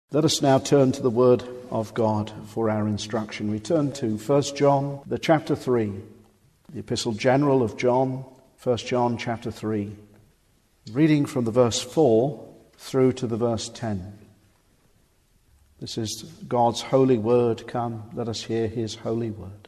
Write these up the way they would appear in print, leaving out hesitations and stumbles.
Let us now turn to the Word of God for our instruction. We turn to 1 John, the chapter 3, the Epistle General of John, 1 John chapter 3, reading from the verse 4 through to the verse 10. This is God's holy word. Come, let us hear his holy word.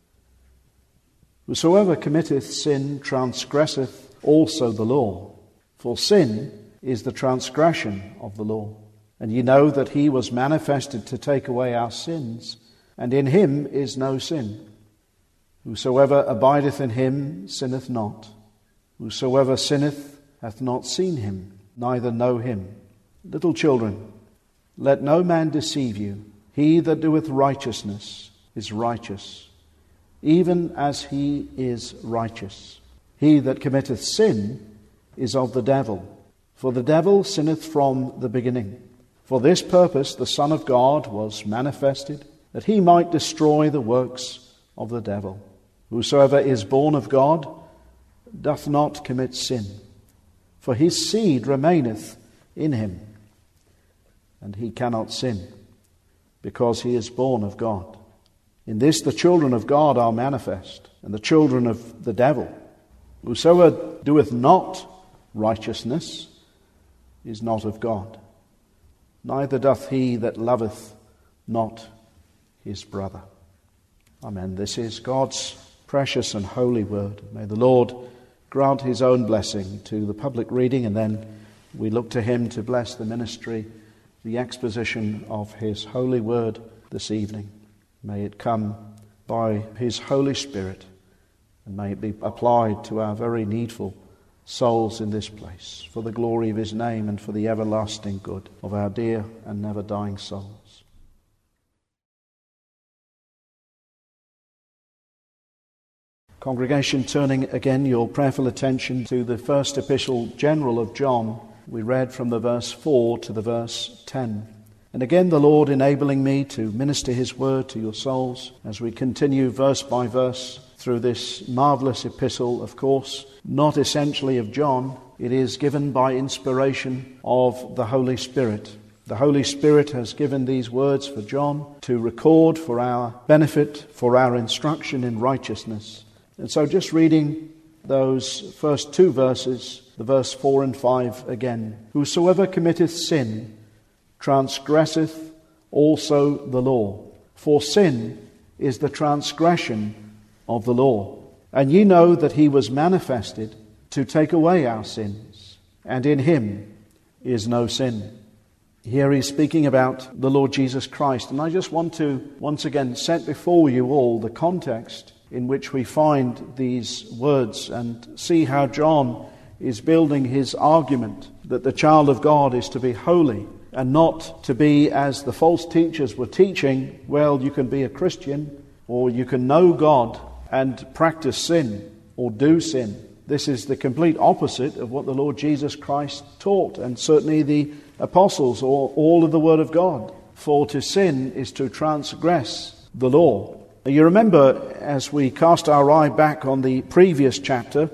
Whosoever committeth sin transgresseth also the law, for sin is the transgression of the law. And ye know that he was manifested to take away our sins, and in him is no sin. Whosoever abideth in him sinneth not. Whosoever sinneth hath not seen him, neither know him. Little children, let no man deceive you. He that doeth righteousness is righteous, even as he is righteous. He that committeth sin is of the devil, for the devil sinneth from the beginning. For this purpose the Son of God was manifested, that he might destroy the works of the devil. Whosoever is born of God doth not commit sin, for his seed remaineth in him, and he cannot sin, because he is born of God. In this the children of God are manifest, and the children of the devil. Whosoever doeth not righteousness is not of God, neither doth he that loveth not his brother. Amen. This is God's precious and holy word. May the Lord grant his own blessing to the public reading, and then we look to him to bless the ministry, the exposition of his holy word this evening. May it come by his Holy Spirit, and may it be applied to our very needful souls in this place, for the glory of his name and for the everlasting good of our dear and never dying souls. Congregation, turning again your prayerful attention to the first Epistle General of John. We read from the verse 4 to the verse 10. And again the Lord enabling me to minister his word to your souls as we continue verse by verse through this marvelous epistle, of course, not essentially of John. It is given by inspiration of the Holy Spirit. The Holy Spirit has given these words for John to record for our benefit, for our instruction in righteousness. And so just reading those first two verses, the verse 4 and 5 again. Whosoever committeth sin transgresseth also the law, for sin is the transgression of the law. And ye know that he was manifested to take away our sins, and in him is no sin. Here he's speaking about the Lord Jesus Christ, and I just want to once again set before you all the context in which we find these words and see how John is building his argument that the child of God is to be holy and not to be, as the false teachers were teaching, well, you can be a Christian or you can know God and practice sin or do sin. This is the complete opposite of what the Lord Jesus Christ taught, and certainly the apostles or all of the Word of God. For to sin is to transgress the law. You remember, as we cast our eye back on the previous chapter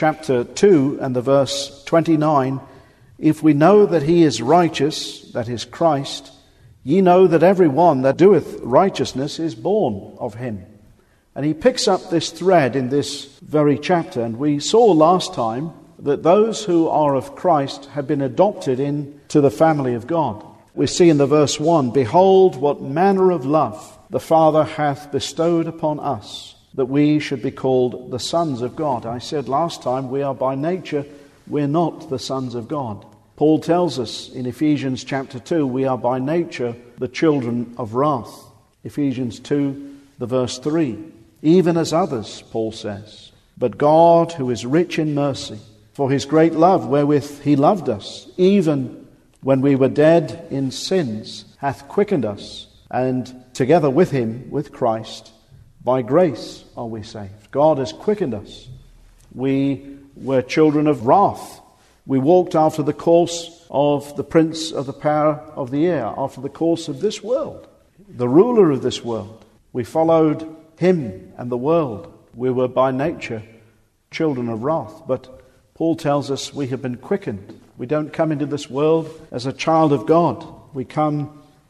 2 and the verse 29, if we know that he is righteous, that is Christ, ye know that every one that doeth righteousness is born of him. And he picks up this thread in this very chapter. And we saw last time that those who are of Christ have been adopted into the family of God. We see in the verse 1, behold, what manner of love the Father hath bestowed upon us, that we should be called the sons of God. I said last time, we are by nature, we're not the sons of God. Paul tells us in Ephesians chapter 2, we are by nature the children of wrath. Ephesians 2, the verse 3. Even as others, Paul says, but God, who is rich in mercy, for his great love wherewith he loved us, even when we were dead in sins, hath quickened us, and together with him, with Christ, by grace are we saved. God has quickened us. We were children of wrath. We walked after the course of the prince of the power of the air, after the course of this world, the ruler of this world. We followed him and the world. We were by nature children of wrath. But Paul tells us we have been quickened. We don't come into this world as a child of God. We come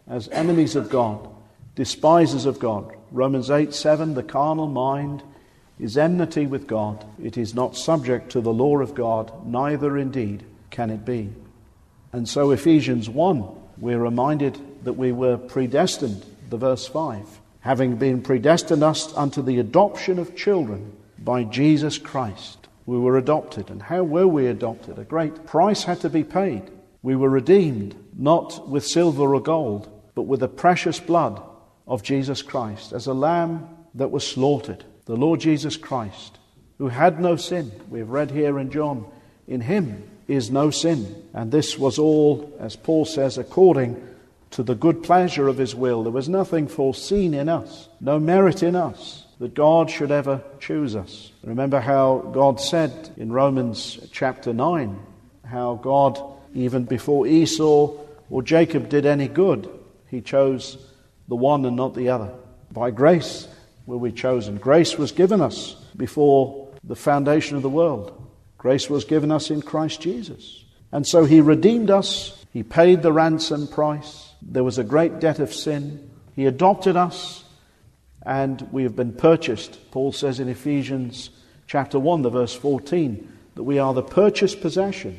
as enemies of God, despisers of God. Romans 8:7, the carnal mind is enmity with God. It is not subject to the law of God, neither indeed can it be. And so Ephesians 1, we're reminded that we were predestined, the verse 5, having been predestined us unto the adoption of children by Jesus Christ. We were adopted. And how were we adopted? A great price had to be paid. We were redeemed, not with silver or gold, but with the precious blood of Jesus Christ, as a lamb that was slaughtered. The Lord Jesus Christ, who had no sin. We've read here in John, in him is no sin. And this was all, as Paul says, according to the good pleasure of his will. There was nothing foreseen in us, no merit in us, that God should ever choose us. Remember how God said in Romans chapter 9, how God, even before Esau or Jacob did any good, he chose the one and not the other. By grace were we chosen. Grace was given us before the foundation of the world. Grace was given us in Christ Jesus. And so he redeemed us. He paid the ransom price. There was a great debt of sin. He adopted us, and we have been purchased. Paul says in Ephesians chapter 1, the verse 14, that we are the purchased possession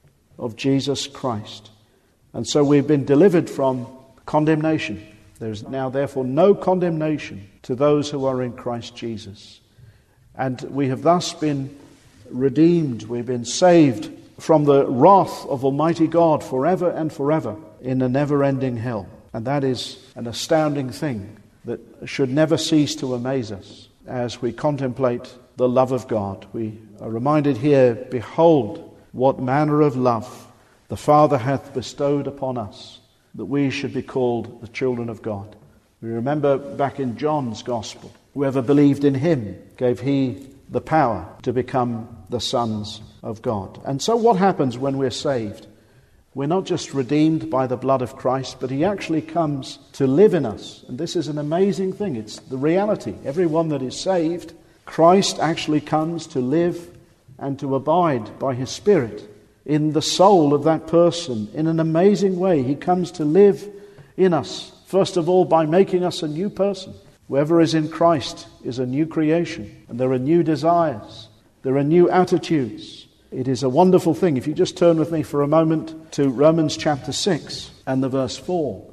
of Jesus Christ. And so we've been delivered from condemnation. There is now therefore no condemnation to those who are in Christ Jesus. And we have thus been redeemed. We've been saved from the wrath of Almighty God forever and forever in a never-ending hell. And that is an astounding thing that should never cease to amaze us as we contemplate the love of God. We are reminded here, behold, what manner of love the Father hath bestowed upon us, that we should be called the children of God. We remember back in John's Gospel, whoever believed in him gave he the power to become the sons of God. And so what happens when we're saved? We're not just redeemed by the blood of Christ, but he actually comes to live in us. And this is an amazing thing. It's the reality. Everyone that is saved, Christ actually comes to live and to abide by his Spirit in the soul of that person in an amazing way. He comes to live in us, first of all, by making us a new person. Whoever is in Christ is a new creation, and there are new desires, there are new attitudes. It is a wonderful thing. If you just turn with me for a moment to Romans chapter 6 and the verse 4.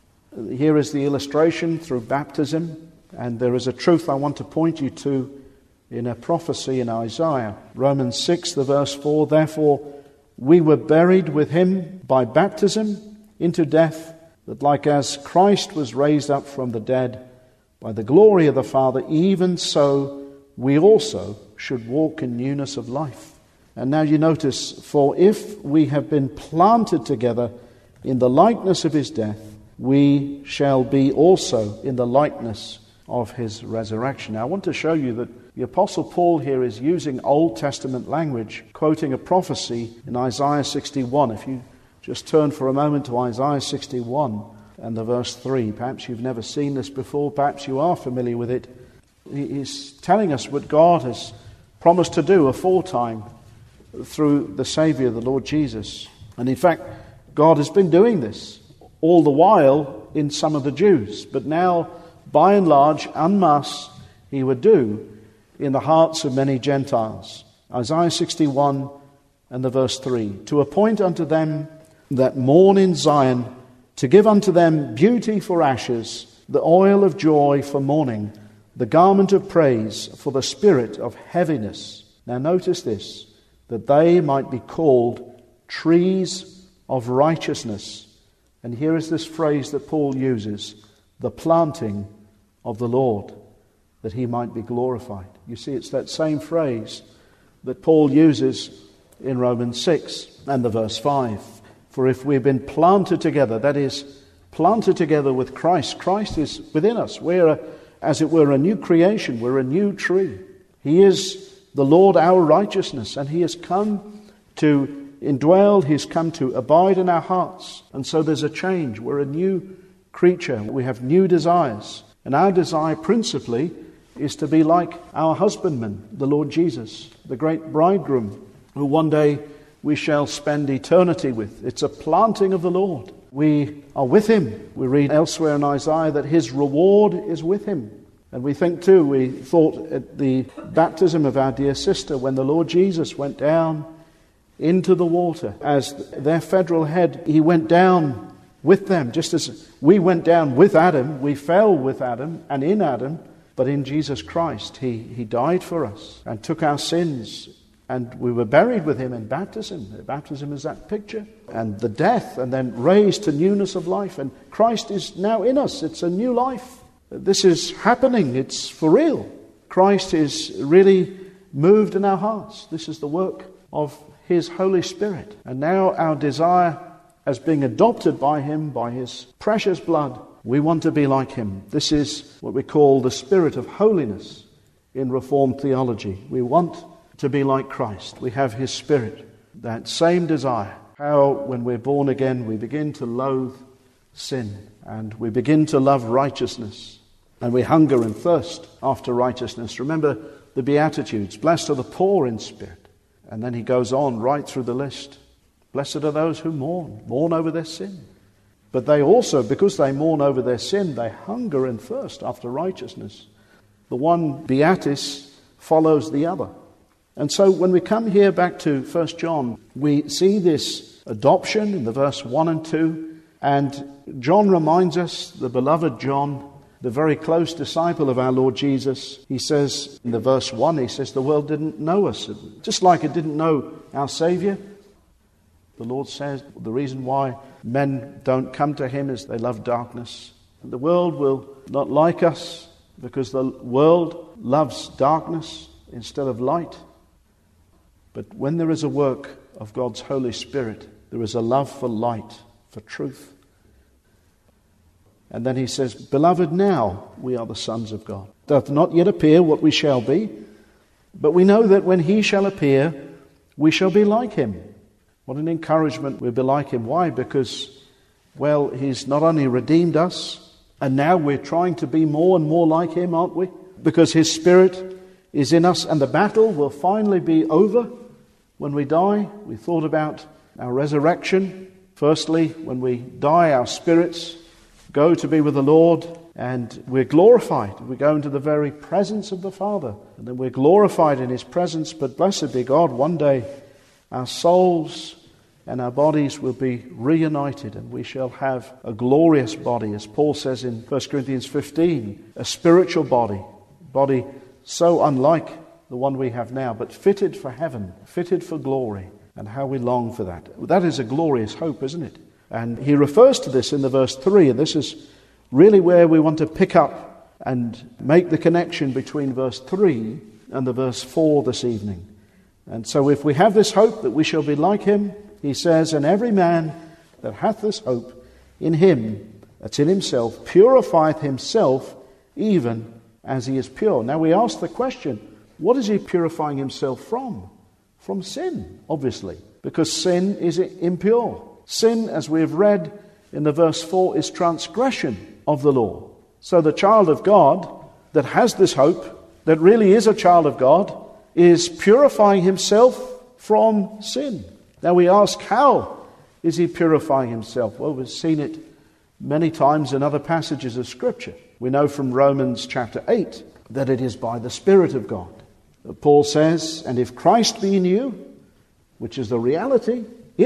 Here is the illustration through baptism, and there is a truth I want to point you to in a prophecy in Isaiah. Romans 6, the verse 4, therefore we were buried with him by baptism into death, that like as Christ was raised up from the dead by the glory of the Father, even so we also should walk in newness of life. And now you notice, for if we have been planted together in the likeness of his death, we shall be also in the likeness of his resurrection. Now I want to show you that the Apostle Paul here is using Old Testament language, quoting a prophecy in Isaiah 61. If you just turn for a moment to Isaiah 61 and the verse 3. Perhaps you've never seen this before, perhaps you are familiar with it. He's telling us what God has promised to do aforetime through the Saviour, the Lord Jesus. And in fact, God has been doing this all the while in some of the Jews. But now, by and large, en masse, he would do in the hearts of many Gentiles. Isaiah 61 and the verse 3. To appoint unto them that mourn in Zion, to give unto them beauty for ashes, the oil of joy for mourning, the garment of praise for the spirit of heaviness. Now notice this, that they might be called trees of righteousness. And here is this phrase that Paul uses, the planting of the Lord, that he might be glorified. You see, it's that same phrase that Paul uses in Romans 6 and the verse 5. For if we've been planted together, that is, planted together with Christ, Christ is within us. We're, as it were, a new creation. We're a new tree. He is the Lord our righteousness, and he has come to indwell, he's come to abide in our hearts. And so there's a change. We're a new creature. We have new desires. And our desire principally is to be like our husbandman, the Lord Jesus, the great bridegroom, who one day we shall spend eternity with. It's a planting of the Lord. we are with him. We read elsewhere in Isaiah that his reward is with him. And we think too, we thought at the baptism of our dear sister, when the Lord Jesus went down into the water as their federal head, he went down with them, just as we went down with Adam. We fell with Adam and in Adam, but in Jesus Christ, he died for us and took our sins, and we were buried with him in baptism. Baptism is that picture, and the death, and then raised to newness of life, and Christ is now in us. It's a new life. This is happening. It's for real. Christ is really moved in our hearts. This is the work of his Holy Spirit. And now our desire, as being adopted by him, by his precious blood, we want to be like him. This is what we call the spirit of holiness in Reformed theology. We want to be like Christ. We have his spirit, that same desire. How, when we're born again, we begin to loathe sin and we begin to love righteousness, and we hunger and thirst after righteousness. Remember the Beatitudes. Blessed are the poor in spirit. And then he goes on right through the list. Blessed are those who mourn over their sin. But they also, because they mourn over their sin, they hunger and thirst after righteousness. The one beatus follows the other. And so when we come here back to 1 John, we see this adoption in the verse 1 and 2. And John reminds us, the beloved John, the very close disciple of our Lord Jesus, he says in the verse 1, he says, the world didn't know us. Just like it didn't know our Saviour. The Lord says the reason why men don't come to him is they love darkness. And the world will not like us because the world loves darkness instead of light. But when there is a work of God's Holy Spirit, there is a love for light, for truth. And then he says, beloved, now we are the sons of God. Doth not yet appear what we shall be, but we know that when he shall appear, we shall be like him. What an encouragement we'll be like him. Why? Because, well, he's not only redeemed us, and now we're trying to be more and more like him, aren't we? Because his Spirit is in us, and the battle will finally be over when we die. We thought about our resurrection. Firstly, when we die, our spirits go to be with the Lord, and we're glorified. We go into the very presence of the Father, and then we're glorified in his presence. But blessed be God, one day our souls and our bodies will be reunited, and we shall have a glorious body, as Paul says in 1 Corinthians 15, a spiritual body so unlike the one we have now, but fitted for heaven, fitted for glory, and how we long for that. That is a glorious hope, isn't it? And he refers to this in the verse 3, and this is really where we want to pick up and make the connection between verse 3 and the verse 4 this evening. And so if we have this hope that we shall be like him, he says, and every man that hath this hope in him, that's in himself, purifieth himself even as he is pure. Now we ask the question, what is he purifying himself from? From sin, obviously, because sin is impure. Sin, as we have read in the verse 4, is transgression of the law. So the child of God that has this hope, that really is a child of God, is purifying himself from sin. Now we ask, how is he purifying himself? Well, we've seen it many times in other passages of Scripture. We know from Romans chapter 8 that it is by the Spirit of God. Paul says, and if Christ be in you, which is the reality,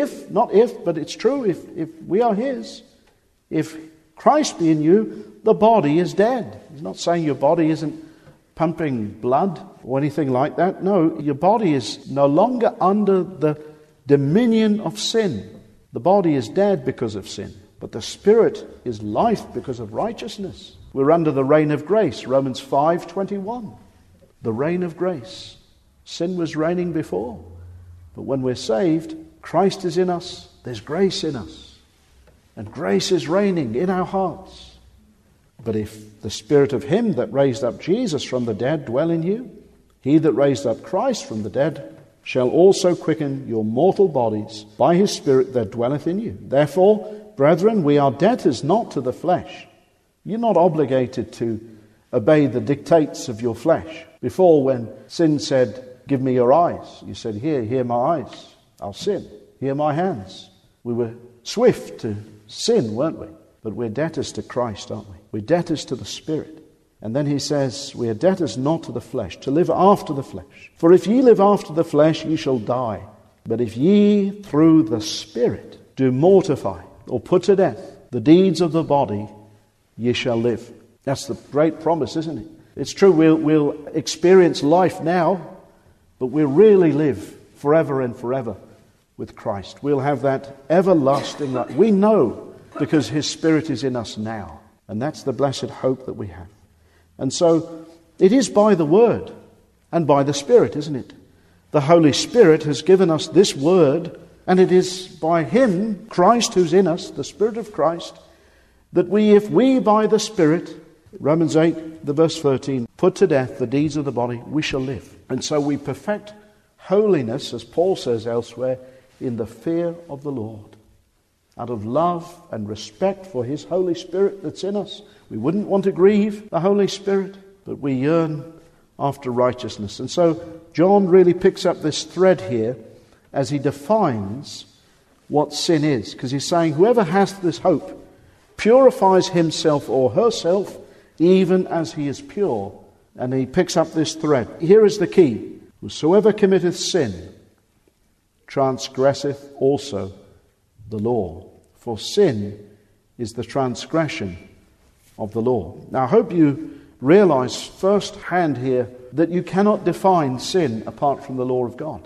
but it's true, if we are his, if Christ be in you, the body is dead. He's not saying your body isn't pumping blood or anything like that. No, your body is no longer under the dominion of sin. The body is dead because of sin, but the Spirit is life because of righteousness. We're under the reign of grace, Romans 5:21. The reign of grace. Sin was reigning before, but when we're saved, Christ is in us, there's grace in us, and grace is reigning in our hearts. But if the Spirit of him that raised up Jesus from the dead dwell in you, he that raised up Christ from the dead shall also quicken your mortal bodies by his Spirit that dwelleth in you. Therefore, brethren, we are debtors not to the flesh. You're not obligated to obey the dictates of your flesh. Before, when sin said, give me your eyes, you said, here my eyes, I'll sin. Here my hands. We were swift to sin, weren't we? But we're debtors to Christ, aren't we? We're debtors to the Spirit. And then he says, we are debtors not to the flesh, to live after the flesh. For if ye live after the flesh, ye shall die. But if ye through the Spirit do mortify or put to death the deeds of the body, ye shall live. That's the great promise, isn't it? It's true, we'll experience life now, but we'll really live forever and forever with Christ. We'll have that everlasting life. We know because his Spirit is in us now. And that's the blessed hope that we have. And so it is by the Word and by the Spirit, isn't it? The Holy Spirit has given us this Word, and it is by him, Christ who's in us, the Spirit of Christ, that if we by the Spirit, Romans 8, the verse 13, put to death the deeds of the body, we shall live. And so we perfect holiness, as Paul says elsewhere, in the fear of the Lord. Out of love and respect for his Holy Spirit that's in us. We wouldn't want to grieve the Holy Spirit, but we yearn after righteousness. And so John really picks up this thread here as he defines what sin is. Because he's saying whoever has this hope purifies himself or herself even as he is pure. And he picks up this thread. Here is the key. Whosoever committeth sin transgresseth also the law. For sin is the transgression of the law. Now I hope you realize firsthand here that you cannot define sin apart from the law of God.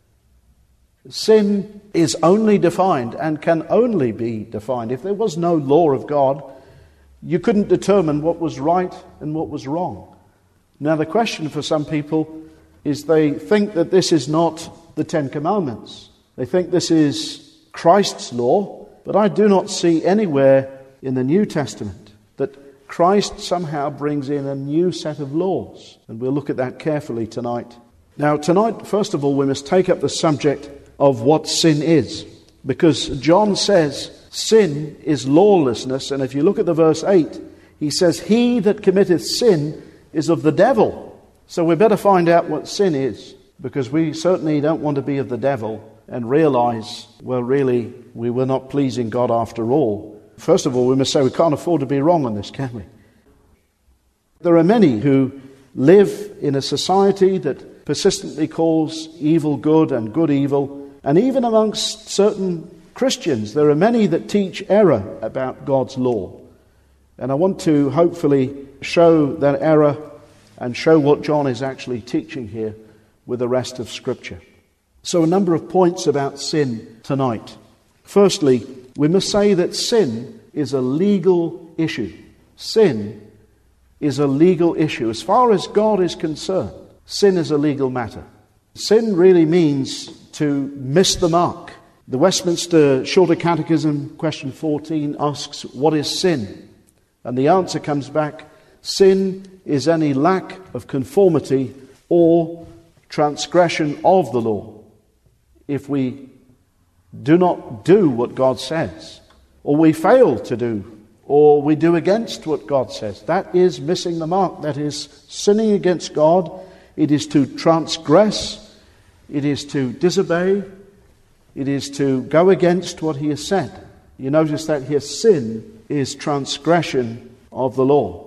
Sin is only defined and can only be defined. If there was no law of God, you couldn't determine what was right and what was wrong. Now the question for some people is they think that this is not the Ten Commandments. They think this is Christ's law, but I do not see anywhere in the New Testament that Christ somehow brings in a new set of laws. And we'll look at that carefully tonight. Now tonight, first of all, we must take up the subject of what sin is. Because John says sin is lawlessness. And if you look at the verse 8, he says, he that committeth sin is of the devil. So we better find out what sin is. Because we certainly don't want to be of the devil and realize, well, really, we were not pleasing God after all. First of all, we must say we can't afford to be wrong on this, can we? There are many who live in a society that persistently calls evil good and good evil. And even amongst certain Christians, there are many that teach error about God's law. And I want to hopefully show that error and show what John is actually teaching here with the rest of Scripture. So a number of points about sin tonight. Firstly, we must say that sin is a legal issue. Sin is a legal issue. As far as God is concerned, sin is a legal matter. Sin really means to miss the mark. The Westminster Shorter Catechism, question 14, asks, what is sin? And the answer comes back, sin is any lack of conformity or transgression of the law. If we do not do what God says, or we fail to do, or we do against what God says, that is missing the mark. That is sinning against God. It is to transgress. It is to disobey. It is to go against what he has said. You notice that here sin is transgression of the law.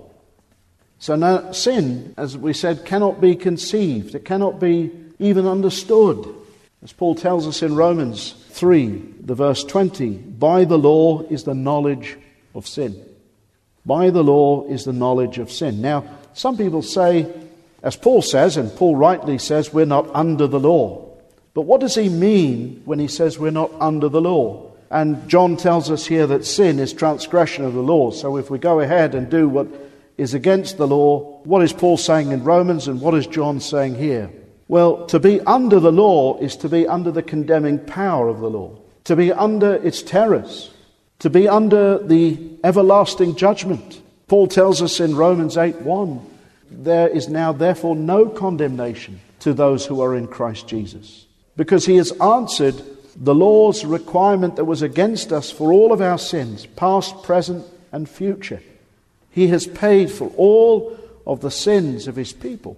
So now sin, as we said, cannot be conceived. It cannot be even understood. As Paul tells us in Romans 3, the verse 20, by the law is the knowledge of sin. By the law is the knowledge of sin. Now, some people say, as Paul says, and Paul rightly says, we're not under the law. But what does he mean when he says we're not under the law? And John tells us here that sin is transgression of the law. So if we go ahead and do what is against the law, what is Paul saying in Romans and what is John saying here? Well, to be under the law is to be under the condemning power of the law, to be under its terrors, to be under the everlasting judgment. Paul tells us in Romans 8:1, there is now therefore no condemnation to those who are in Christ Jesus, because he has answered the law's requirement that was against us for all of our sins, past, present, and future. He has paid for all of the sins of his people.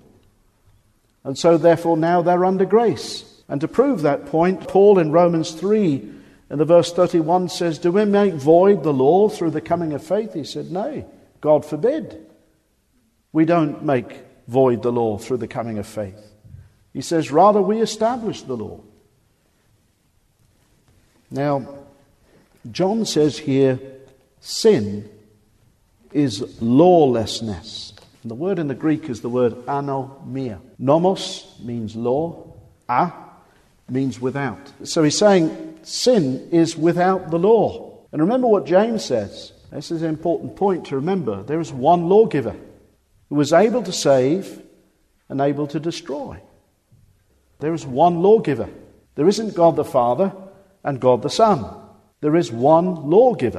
And so therefore now they're under grace. And to prove that point, Paul in Romans 3 And the verse 31 says, do we make void the law through the coming of faith? He said, no, God forbid. We don't make void the law through the coming of faith. He says, rather we establish the law. Now, John says here, sin is lawlessness. And the word in the Greek is the word anomia. Nomos means law. A means without. So he's saying sin is without the law. And remember what James says. This is an important point to remember. There is one lawgiver who was able to save and able to destroy. There is one lawgiver. There isn't God the Father and God the Son. There is one lawgiver.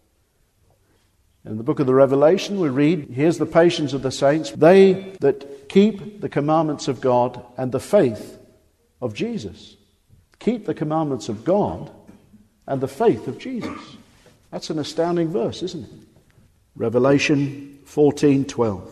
In the book of the Revelation we read, here's the patience of the saints, they that keep the commandments of God and the faith of Jesus. Keep the commandments of God and the faith of Jesus. That's an astounding verse, isn't it? Revelation 14:12.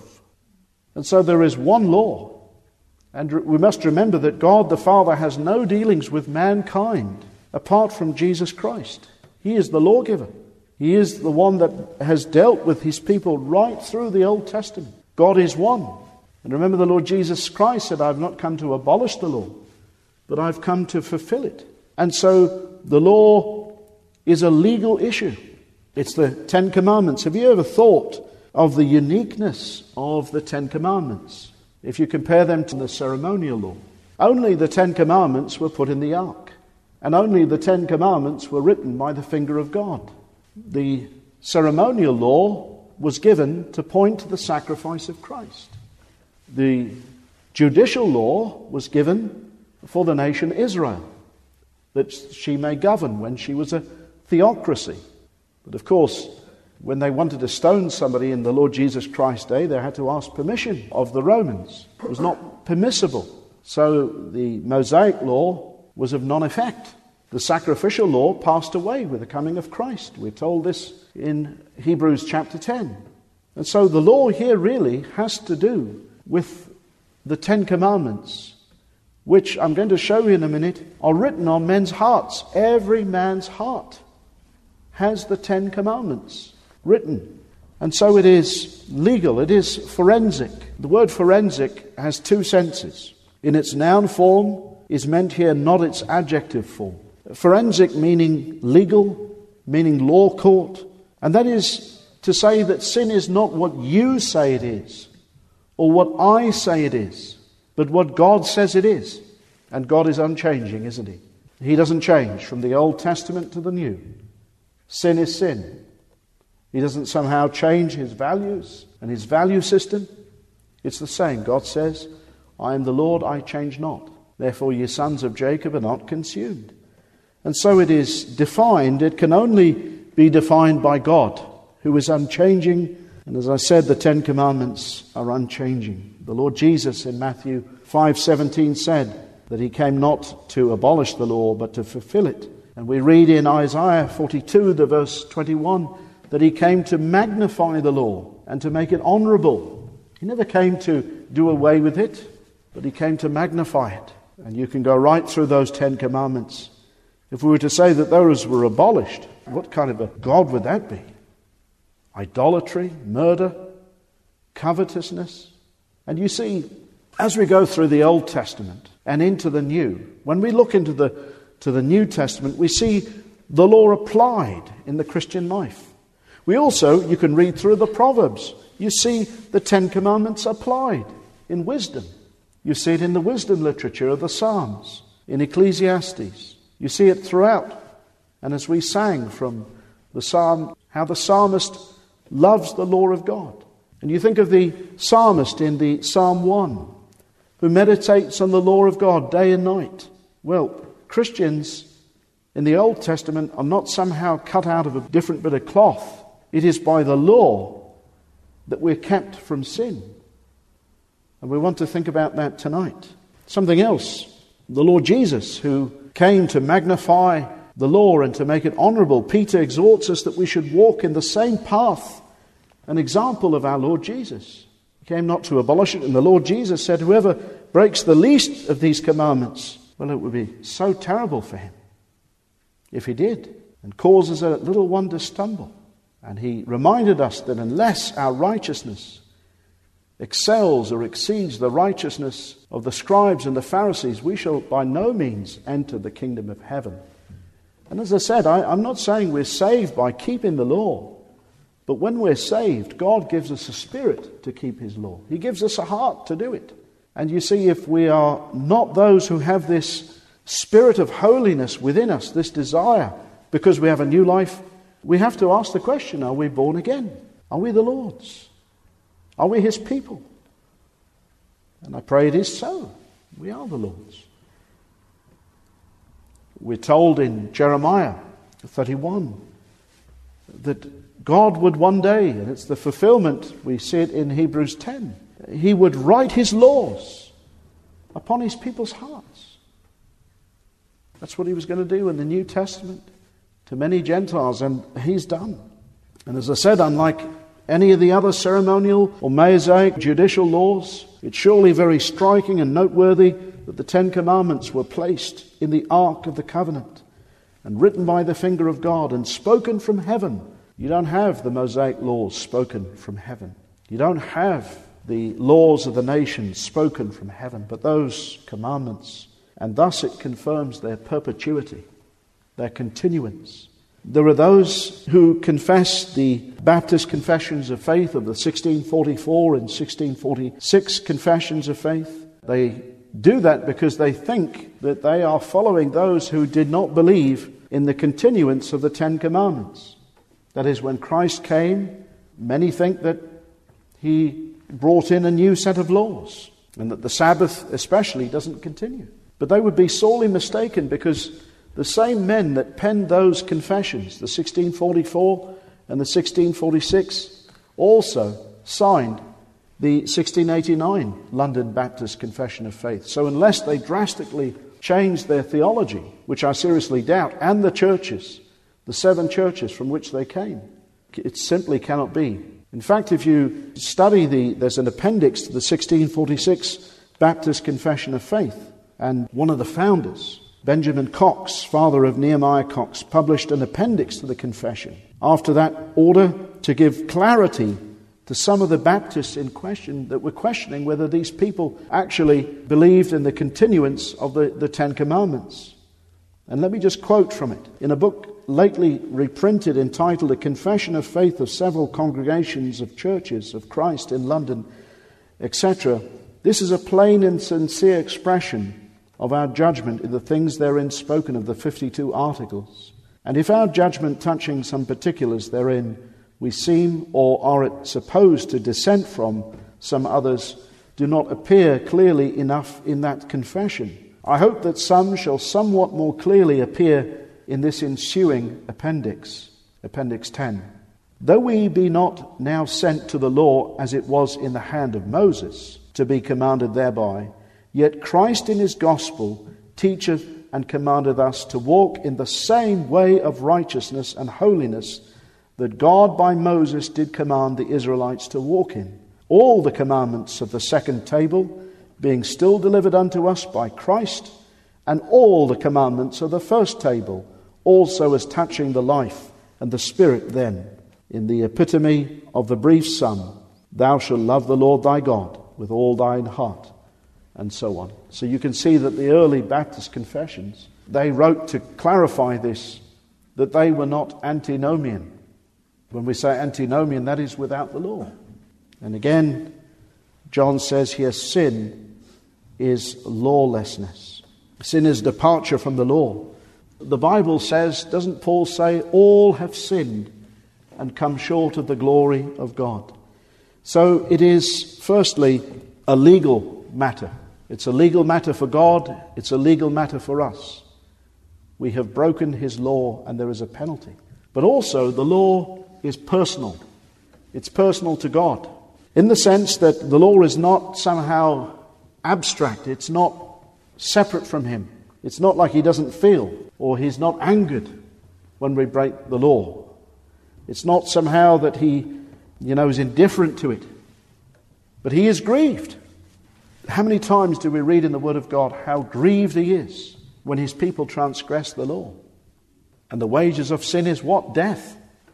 And so there is one law. And we must remember that God the Father has no dealings with mankind apart from Jesus Christ. He is the lawgiver. He is the one that has dealt with his people right through the Old Testament. God is one. And remember the Lord Jesus Christ said, I've not come to abolish the law, but I've come to fulfill it. And so the law is a legal issue. It's the Ten Commandments. Have you ever thought of the uniqueness of the Ten Commandments? If you compare them to the ceremonial law, only the Ten Commandments were put in the ark, and only the Ten Commandments were written by the finger of God. The ceremonial law was given to point to the sacrifice of Christ. The judicial law was given for the nation Israel, that she may govern when she was a theocracy. But of course, when they wanted to stone somebody in the Lord Jesus Christ's day, they had to ask permission of the Romans. It was not permissible. So the Mosaic law was of non-effect. The sacrificial law passed away with the coming of Christ. We're told this in Hebrews chapter 10. And so the law here really has to do with the Ten Commandments, which I'm going to show you in a minute, are written on men's hearts. Every man's heart has the Ten Commandments written. And so it is legal, it is forensic. The word forensic has two senses. In its noun form is meant here, not its adjective form. Forensic meaning legal, meaning law court. And that is to say that sin is not what you say it is, or what I say it is, but what God says it is. And God is unchanging, isn't He? He doesn't change from the Old Testament to the New. Sin is sin. He doesn't somehow change His values and His value system. It's the same. God says, I am the Lord, I change not. Therefore ye sons of Jacob are not consumed. And so it is defined. It can only be defined by God, who is unchanging. And as I said, the Ten Commandments are unchanging. The Lord Jesus in Matthew 5:17 said that He came not to abolish the law, but to fulfill it. And we read in Isaiah 42, the verse 21, that He came to magnify the law and to make it honourable. He never came to do away with it, but He came to magnify it. And you can go right through those Ten Commandments. If we were to say that those were abolished, what kind of a God would that be? Idolatry, murder, covetousness. And you see, as we go through the Old Testament and into the New, when we look into the New Testament, we see the law applied in the Christian life. We also, you can read through the Proverbs. You see the Ten Commandments applied in wisdom. You see it in the wisdom literature of the Psalms, in Ecclesiastes. You see it throughout. And as we sang from the Psalm, how the psalmist loves the law of God. And you think of the psalmist in the Psalm 1, who meditates on the law of God day and night. Well, Christians in the Old Testament are not somehow cut out of a different bit of cloth. It is by the law that we're kept from sin. And we want to think about that tonight. Something else, the Lord Jesus, who came to magnify the law and to make it honourable. Peter exhorts us that we should walk in the same path, an example of our Lord Jesus. He came not to abolish it, and the Lord Jesus said, whoever breaks the least of these commandments, well, it would be so terrible for him. if he did, and causes a little one to stumble. And he reminded us that unless our righteousness excels or exceeds the righteousness of the scribes and the Pharisees, we shall by no means enter the kingdom of heaven. And as I said, I'm not saying we're saved by keeping the law, but when we're saved, God gives us a spirit to keep his law. He gives us a heart to do it. And you see, if we are not those who have this spirit of holiness within us, this desire, because we have a new life, we have to ask the question, are we born again? Are we the Lord's? Are we his people? And I pray it is so. We are the Lord's. We're told in Jeremiah 31 that God would one day, and it's the fulfillment, we see it in Hebrews 10, he would write his laws upon his people's hearts. That's what he was going to do in the New Testament to many Gentiles, and he's done. And as I said, unlike any of the other ceremonial or Mosaic judicial laws, it's surely very striking and noteworthy that the Ten Commandments were placed in the Ark of the Covenant and written by the finger of God and spoken from heaven. You don't have the Mosaic laws spoken from heaven. You don't have the laws of the nations spoken from heaven, but those commandments. And thus it confirms their perpetuity, their continuance. There are those who confess the Baptist confessions of faith of the 1644 and 1646 confessions of faith. They do that because they think that they are following those who did not believe in the continuance of the Ten Commandments. That is, when Christ came, many think that he brought in a new set of laws, and that the Sabbath especially doesn't continue. But they would be sorely mistaken, because the same men that penned those confessions, the 1644 and the 1646, also signed the 1689 London Baptist Confession of Faith. So unless they drastically changed their theology, which I seriously doubt, and the churches, the 7 churches from which they came, it simply cannot be. In fact, if you study there's an appendix to the 1646 Baptist Confession of Faith, and one of the founders, Benjamin Cox, father of Nehemiah Cox, published an appendix to the confession after that order to give clarity to some of the Baptists in question that were questioning whether these people actually believed in the continuance of the Ten Commandments. And let me just quote from it. In a book lately reprinted entitled A Confession of Faith of Several Congregations of Churches of Christ in London, etc., this is a plain and sincere expression of our judgment in the things therein spoken of the 52 articles. And if our judgment touching some particulars therein we seem or are supposed to dissent from some others do not appear clearly enough in that confession, I hope that some shall somewhat more clearly appear in this ensuing appendix, Appendix 10. Though we be not now sent to the law as it was in the hand of Moses, to be commanded thereby, yet Christ in his gospel teacheth and commandeth us to walk in the same way of righteousness and holiness that God by Moses did command the Israelites to walk in. All the commandments of the second table being still delivered unto us by Christ, and all the commandments of the first table also as touching the life and the spirit then, in the epitome of the brief sum, thou shalt love the Lord thy God with all thine heart, and so on. So you can see that the early Baptist confessions, they wrote to clarify this, that they were not antinomian. When we say antinomian, that is without the law. And again, John says here, sin is lawlessness. Sin is departure from the law. The Bible says, doesn't Paul say, all have sinned and come short of the glory of God? So it is, firstly, a legal matter. It's a legal matter for God. It's a legal matter for us. We have broken his law and there is a penalty. But also the law is personal. It's personal to God, in the sense that the law is not somehow abstract. It's not separate from him. It's not like he doesn't feel or he's not angered when we break the law. It's not somehow that he, is indifferent to it. But he is grieved. How many times do we read in the Word of God how grieved he is when his people transgress the law? And the wages of sin is what? Death.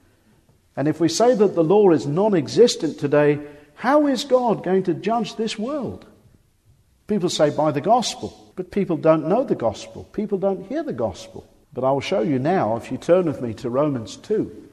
And if we say that the law is non-existent today, how is God going to judge this world? People say by the gospel, but people don't know the gospel. People don't hear the gospel. But I will show you now, if you turn with me to Romans 2,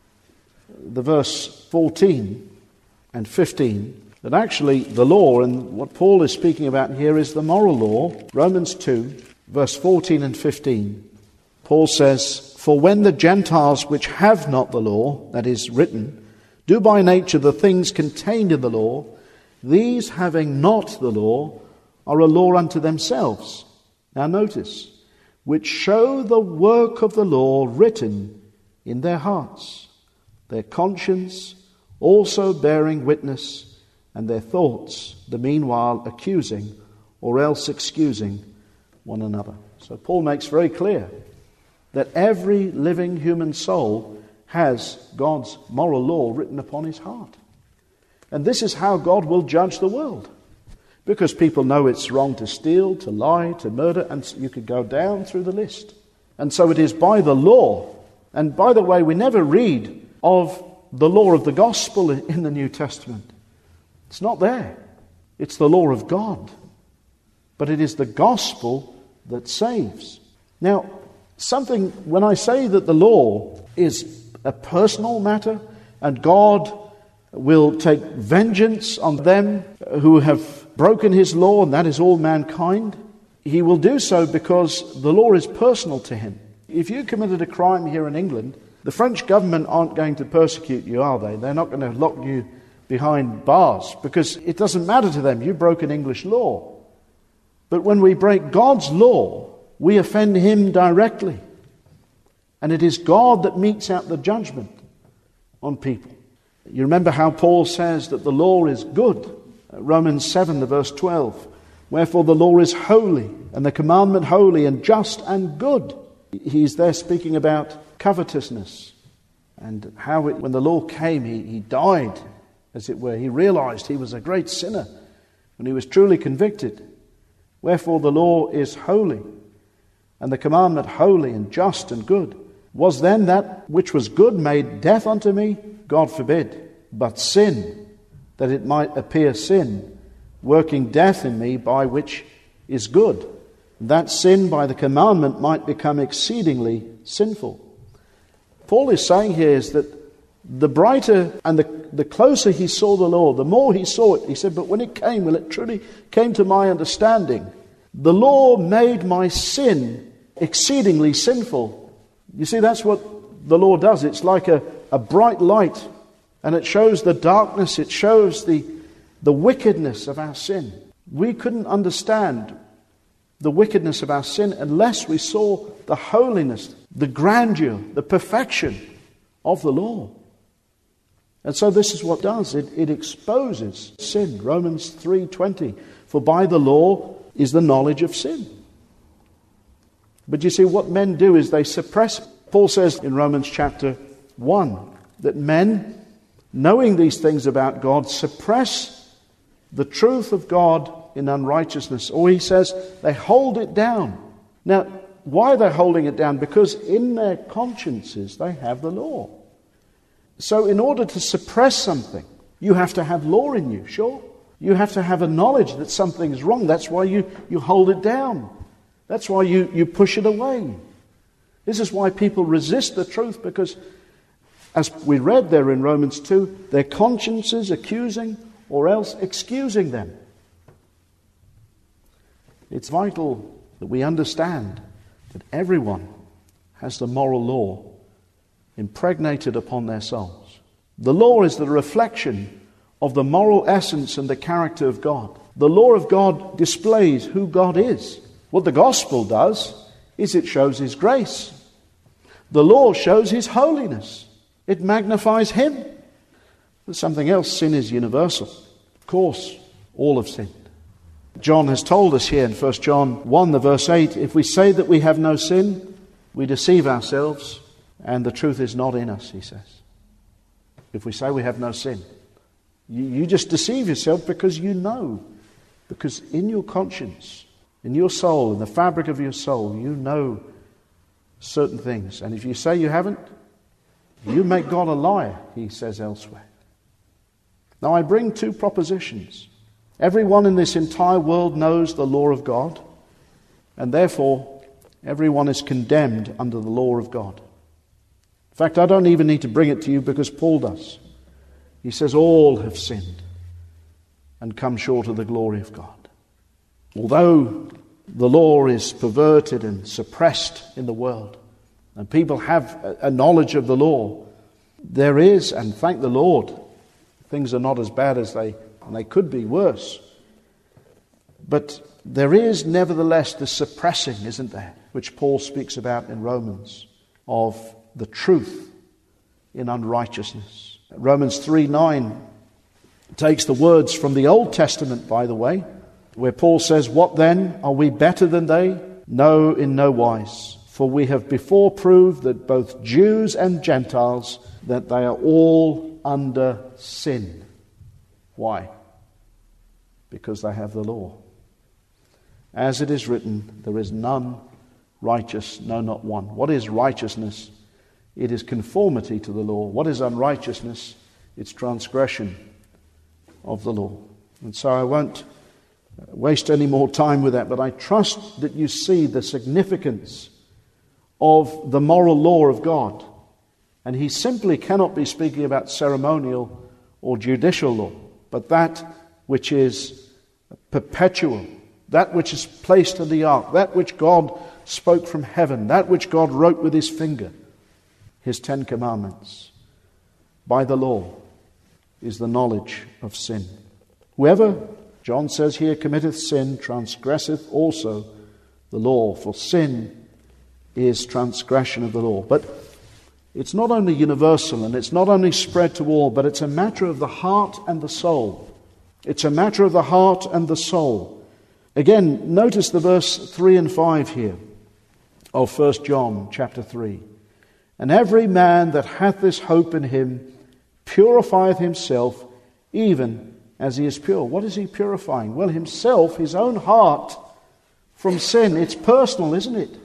the verse 14 and 15, that actually the law, and what Paul is speaking about here is the moral law. Romans 2, verse 14 and 15. Paul says, "For when the Gentiles which have not the law, that is written, do by nature the things contained in the law, these having not the law are a law unto themselves." Now notice, "which show the work of the law written in their hearts, their conscience also bearing witness, and their thoughts the meanwhile accusing or else excusing one another." So Paul makes very clear that every living human soul has God's moral law written upon his heart. And this is how God will judge the world. Because people know it's wrong to steal, to lie, to murder, and you could go down through the list. And so it is by the law. And by the way, we never read of the law of the gospel in the New Testament. It's not there. It's the law of God. But it is the gospel that saves. Now, when I say that the law is a personal matter and God will take vengeance on them who have broken his law, and that is all mankind, he will do so because the law is personal to him. If you committed a crime here in England, the French government aren't going to persecute you, are they? They're not going to lock you behind bars because it doesn't matter to them. You broke an English law. But when we break God's law, we offend him directly. And it is God that metes out the judgment on people. You remember how Paul says that the law is good. Romans 7, the verse 12. "Wherefore the law is holy, and the commandment holy and just and good." He's there speaking about covetousness and how when the law came, he died, as it were. He realized he was a great sinner when he was truly convicted. "Wherefore the law is holy, and the commandment holy and just and good. Was then that which was good made death unto me? God forbid. But sin, that it might appear sin, working death in me by which is good. That sin by the commandment might become exceedingly sinful." Paul is saying here is that the brighter and the closer he saw the law, the more he saw it. He said, but when it came, when it truly came to my understanding, the law made my sin exceedingly sinful. You see, that's what the law does. It's like a bright light, and it shows the darkness, it shows the wickedness of our sin. We couldn't understand the wickedness of our sin unless we saw the holiness, the grandeur, the perfection of the law. And so this is what it does. It exposes sin. Romans 3:20. "For by the law is the knowledge of sin." But you see, what men do is they suppress. Paul says in Romans chapter 1 that men, knowing these things about God, suppress the truth of God in unrighteousness. Or he says they hold it down. Now, why are they holding it down? Because in their consciences they have the law. So in order to suppress something, you have to have law in you, sure. You have to have a knowledge that something is wrong. That's why you hold it down. That's why you push it away. This is why people resist the truth, because as we read there in Romans 2, their consciences accusing or else excusing them. It's vital that we understand that everyone has the moral law impregnated upon their souls. The law is the reflection of the moral essence and the character of God. The law of God displays who God is. What the gospel does is it shows his grace. The law shows his holiness. It magnifies him. There's something else. Sin is universal. Of course, all have sinned. John has told us here in 1 John 1, the verse 8, if we say that we have no sin, we deceive ourselves, and the truth is not in us, he says. If we say we have no sin, you just deceive yourself because you know. Because in your conscience, in your soul, in the fabric of your soul, you know certain things. And if you say you haven't, you make God a liar, he says elsewhere. Now I bring two propositions. Everyone in this entire world knows the law of God, and therefore everyone is condemned under the law of God. In fact, I don't even need to bring it to you because Paul does. He says all have sinned and come short of the glory of God. Although the law is perverted and suppressed in the world, and people have a knowledge of the law, there is, and thank the Lord, things are not as bad as they could be, worse. But there is nevertheless the suppressing, isn't there, which Paul speaks about in Romans, of the truth in unrighteousness. Romans 3:9 takes the words from the Old Testament, by the way, where Paul says, "What then? Are we better than they? No, in no wise. For we have before proved that both Jews and Gentiles, that they are all under sin." Why? Because they have the law. As it is written, there is none righteous, no, not one. What is righteousness? It is conformity to the law. What is unrighteousness? It's transgression of the law. And so I won't waste any more time with that, but I trust that you see the significance of the moral law of God. And he simply cannot be speaking about ceremonial or judicial law, but that which is perpetual, that which is placed in the ark, that which God spoke from heaven, that which God wrote with his finger, his 10 commandments. By the law is the knowledge of sin. Whoever, John says here, committeth sin, transgresseth also the law, for sin is transgression of the law. But it's not only universal and it's not only spread to all, but it's a matter of the heart and the soul. It's a matter of the heart and the soul. Again, notice the verse 3 and 5 here of 1 John chapter 3. "And every man that hath this hope in him purifieth himself even as he is pure." What is he purifying? Well, himself, his own heart from sin. It's personal, isn't it?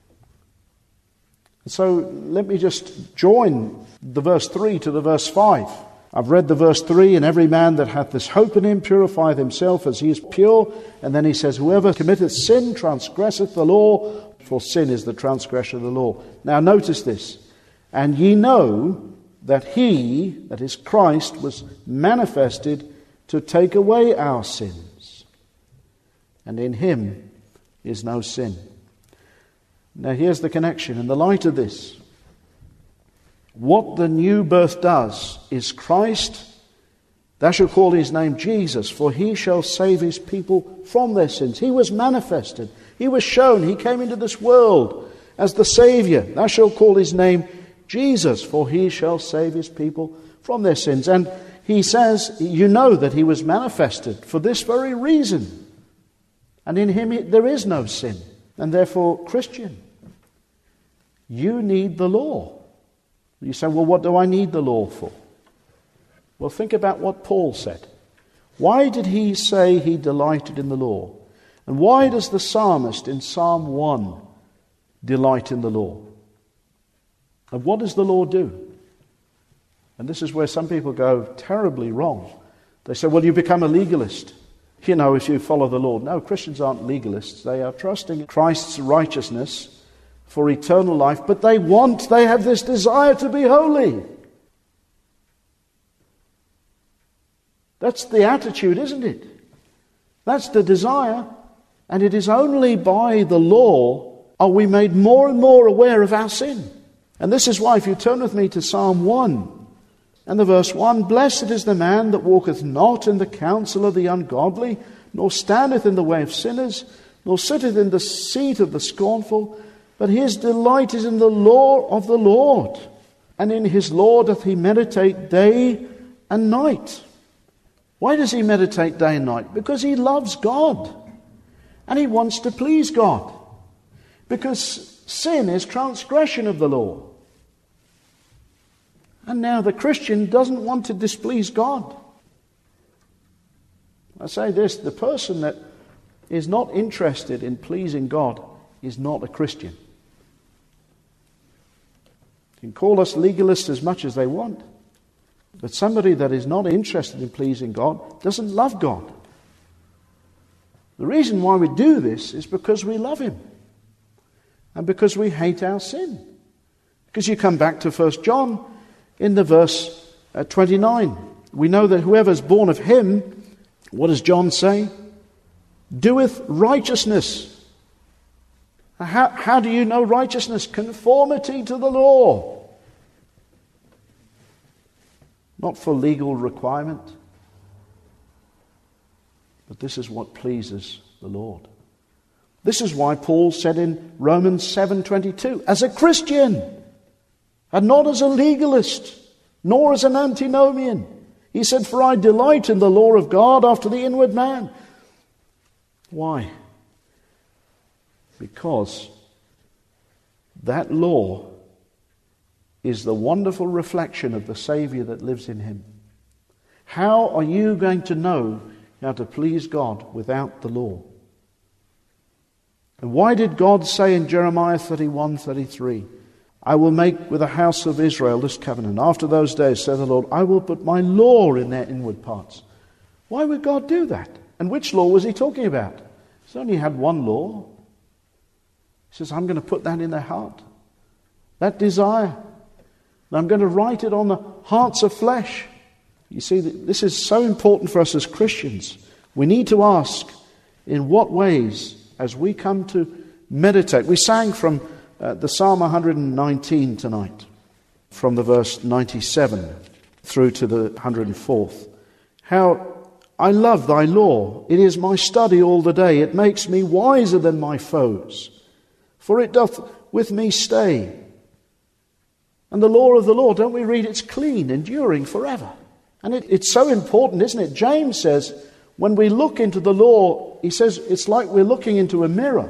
So let me just join the verse 3 to the verse 5. I've read the verse 3, "And every man that hath this hope in him purifieth himself as he is pure." And then he says, "Whoever committeth sin transgresseth the law, for sin is the transgression of the law." Now notice this. "And ye know that he," that is Christ, "was manifested to take away our sins. And in him is no sin." Now here's the connection. In the light of this, what the new birth does is Christ, thou shalt call his name Jesus, for he shall save his people from their sins. He was manifested. He was shown. He came into this world as the Savior. Thou shalt call his name Jesus, for he shall save his people from their sins. And he says, you know that he was manifested for this very reason. And in him there is no sin. And therefore, Christian, you need the law. You say, well, what do I need the law for? Well, think about what Paul said. Why did he say he delighted in the law? And why does the psalmist in Psalm 1 delight in the law? And what does the law do? And this is where some people go terribly wrong. They say, well, you become a legalist, if you follow the law. No, Christians aren't legalists. They are trusting Christ's righteousness for eternal life, but they have this desire to be holy. That's the attitude, isn't it? That's the desire. And it is only by the law are we made more and more aware of our sin. And this is why, if you turn with me to Psalm 1 and the verse 1, "Blessed is the man that walketh not in the counsel of the ungodly, nor standeth in the way of sinners, nor sitteth in the seat of the scornful, but his delight is in the law of the Lord, and in his law doth he meditate day and night." Why does he meditate day and night? Because he loves God, and he wants to please God. Because sin is transgression of the law. And now the Christian doesn't want to displease God. I say this, the person that is not interested in pleasing God is not a Christian. Can call us legalists as much as they want. But somebody that is not interested in pleasing God doesn't love God. The reason why we do this is because we love Him. And because we hate our sin. Because you come back to 1 John in the verse 29. We know that whoever is born of Him, what does John say? Doeth righteousness. How do you know righteousness? Conformity to the law. Not for legal requirement. But this is what pleases the Lord. This is why Paul said in Romans 7:22, as a Christian, and not as a legalist, nor as an antinomian, he said, for I delight in the law of God after the inward man. Why? Because that law is the wonderful reflection of the Saviour that lives in him. How are you going to know how to please God without the law? And why did God say in Jeremiah 31:33, I will make with the house of Israel this covenant. After those days, saith the Lord, I will put my law in their inward parts. Why would God do that? And which law was he talking about? He's only had one law. He says, I'm going to put that in their heart. That desire. And I'm going to write it on the hearts of flesh. You see, this is so important for us as Christians. We need to ask, in what ways, as we come to meditate. We sang from the Psalm 119 tonight, from the verse 97 through to the 104th. How I love thy law. It is my study all the day. It makes me wiser than my foes. For it doth with me stay. And the law of the Lord, don't we read, it's clean, enduring forever. And it's so important, isn't it? James says, when we look into the law, he says, it's like we're looking into a mirror.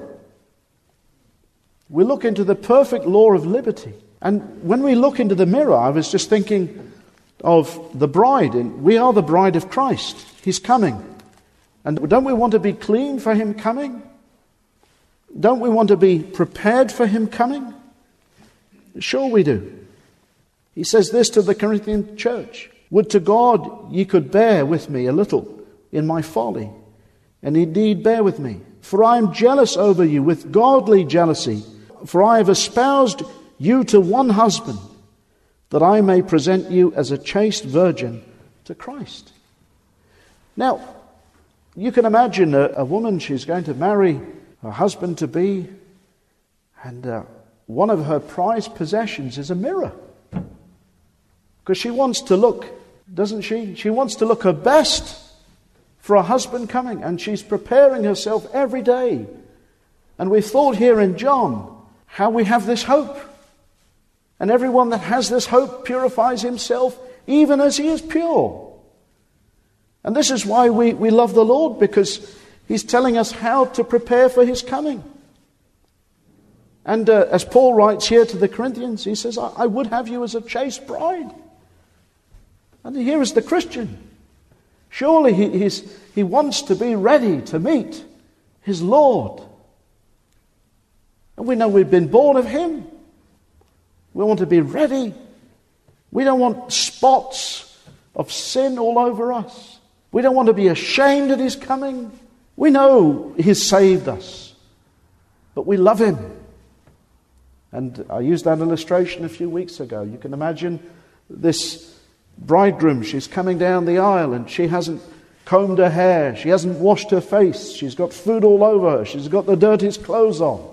We look into the perfect law of liberty. And when we look into the mirror, I was just thinking of the bride. And we are the bride of Christ. He's coming. And don't we want to be clean for him coming? Don't we want to be prepared for him coming? Sure we do. He says this to the Corinthian church. Would to God ye could bear with me a little in my folly, and indeed bear with me. For I am jealous over you with godly jealousy. For I have espoused you to one husband, that I may present you as a chaste virgin to Christ. Now, you can imagine a woman, she's going to marry her husband-to-be, and one of her prized possessions is a mirror. Because she wants to look, doesn't she? She wants to look her best for a husband coming, and she's preparing herself every day. And we've thought here in John how we have this hope. And everyone that has this hope purifies himself even as he is pure. And this is why we love the Lord, because he's telling us how to prepare for his coming. And as Paul writes here to the Corinthians, he says, I would have you as a chaste bride. And here is the Christian. Surely he wants to be ready to meet his Lord. And we know we've been born of him. We want to be ready. We don't want spots of sin all over us. We don't want to be ashamed at his coming. We know he's saved us. But we love him. And I used that illustration a few weeks ago. You can imagine this bridegroom, she's coming down the aisle and she hasn't combed her hair, she hasn't washed her face, she's got food all over her, she's got the dirtiest clothes on.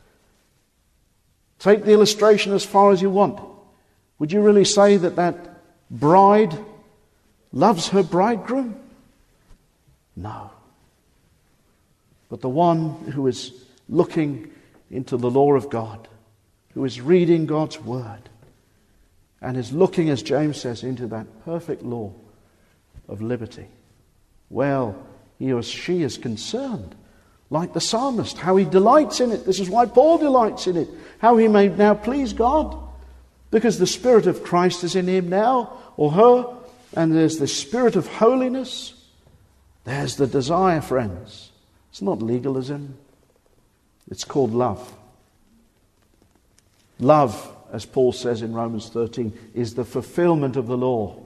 Take the illustration as far as you want. Would you really say that bride loves her bridegroom? No. But the one who is looking into the law of God, who is reading God's word, and is looking, as James says, into that perfect law of liberty. Well, he or she is concerned, like the psalmist, how he delights in it. This is why Paul delights in it, how he may now please God, because the Spirit of Christ is in him now, or her, and there's the Spirit of holiness. There's the desire, friends. It's not legalism. It's called love. Love, as Paul says in Romans 13, is the fulfillment of the law.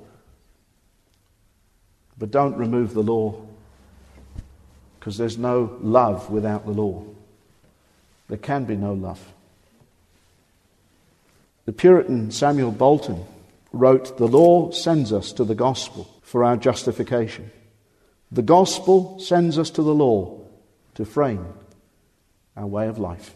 But don't remove the law, because there's no love without the law. There can be no love. The Puritan Samuel Bolton wrote, "The law sends us to the gospel for our justification. The gospel sends us to the law to frame our way of life."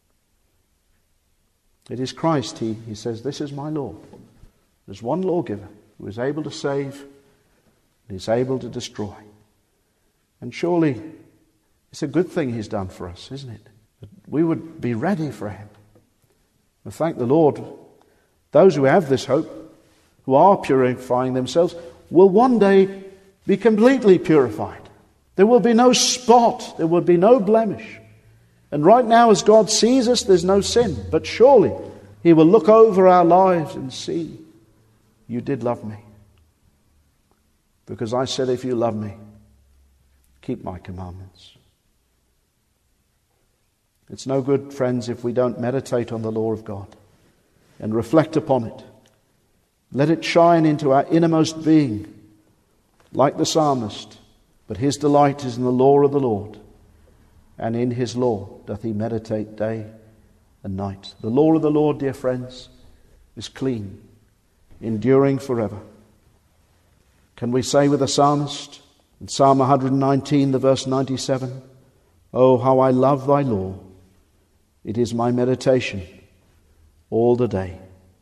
It is Christ, he says, "This is my law." There's one lawgiver who is able to save and is able to destroy. And surely it's a good thing he's done for us, isn't it? That we would be ready for him. And thank the Lord, those who have this hope, who are purifying themselves, will one day be completely purified. There will be no spot, there will be no blemish. And right now, as God sees us, there's no sin. But surely he will look over our lives and see, you did love me. Because I said, if you love me, keep my commandments. It's no good, friends, if we don't meditate on the law of God and reflect upon it. Let it shine into our innermost being, like the psalmist. But his delight is in the law of the Lord, and in his law doth he meditate day and night. The law of the Lord, dear friends, is clean, enduring forever. Can we say with the psalmist in Psalm 119, the verse 97, "Oh, how I love thy law. It is my meditation all the day."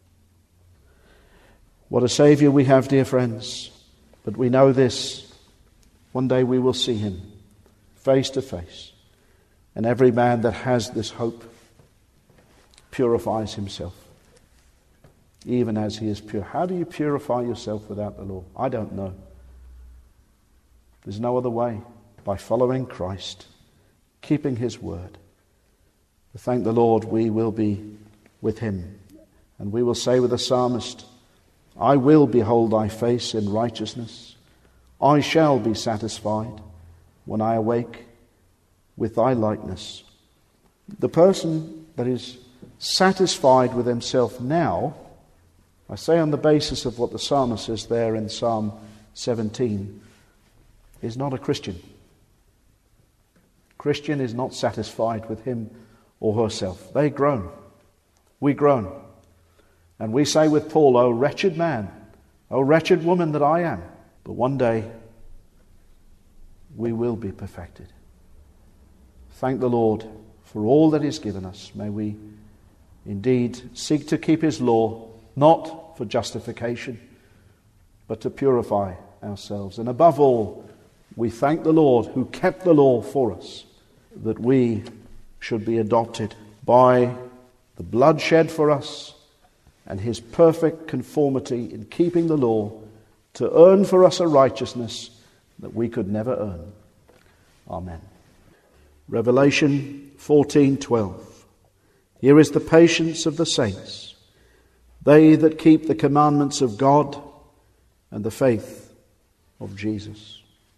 What a Saviour we have, dear friends. But we know this, one day we will see him face to face. And every man that has this hope purifies himself, even as he is pure. How do you purify yourself without the law? I don't know. There's no other way. By following Christ, keeping his word. Thank the Lord, we will be with him. And we will say with the psalmist, "I will behold thy face in righteousness. I shall be satisfied when I awake with thy likeness." The person that is satisfied with himself now, I say on the basis of what the psalmist says there in Psalm 17, is not a Christian. Christian is not satisfied with him or herself. They groan. We groan. And we say with Paul, "O wretched man, O wretched woman that I am." But one day we will be perfected. Thank the Lord for all that he's given us. May we indeed seek to keep his law, not for justification, but to purify ourselves. And above all, we thank the Lord who kept the law for us, that we should be adopted by the blood shed for us and his perfect conformity in keeping the law to earn for us a righteousness that we could never earn. Amen. Revelation 14:12. Here is the patience of the saints, they that keep the commandments of God and the faith of Jesus.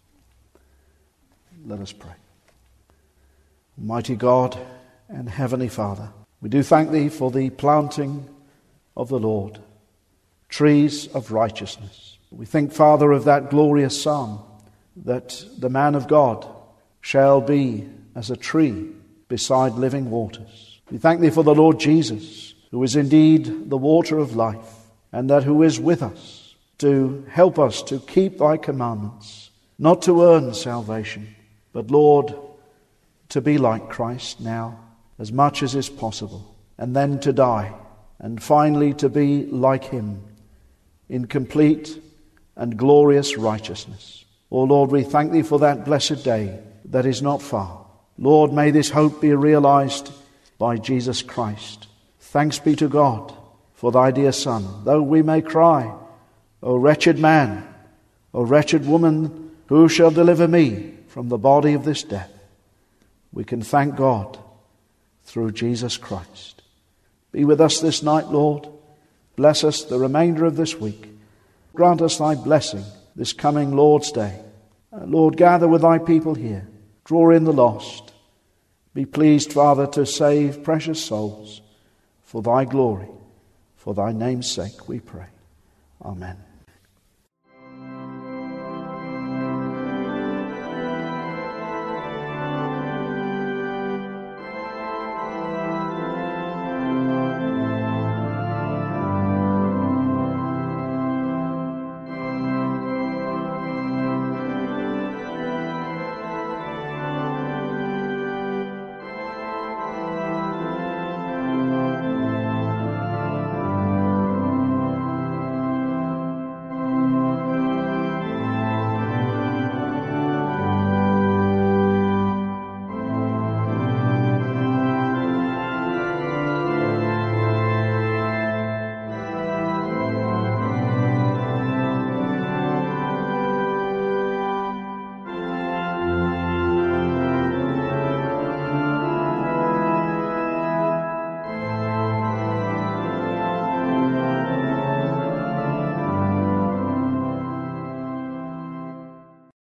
Let us pray. Almighty God and Heavenly Father, we do thank thee for the planting of the Lord, trees of righteousness. We think, Father, of that glorious psalm, that the man of God shall be as a tree beside living waters. We thank thee for the Lord Jesus, who is indeed the water of life, and that who is with us to help us to keep thy commandments, not to earn salvation, but, Lord, to be like Christ now, as much as is possible, and then to die, and finally to be like him in complete and glorious righteousness. Oh Lord, we thank thee for that blessed day that is not far. Lord, may this hope be realized by Jesus Christ. Thanks be to God for thy dear Son. Though we may cry, O wretched man, O wretched woman, who shall deliver me from the body of this death? We can thank God through Jesus Christ. Be with us this night, Lord. Bless us the remainder of this week. Grant us thy blessing this coming Lord's Day. Lord, gather with thy people here. Draw in the lost. Be pleased, Father, to save precious souls for thy glory. For thy name's sake we pray. Amen.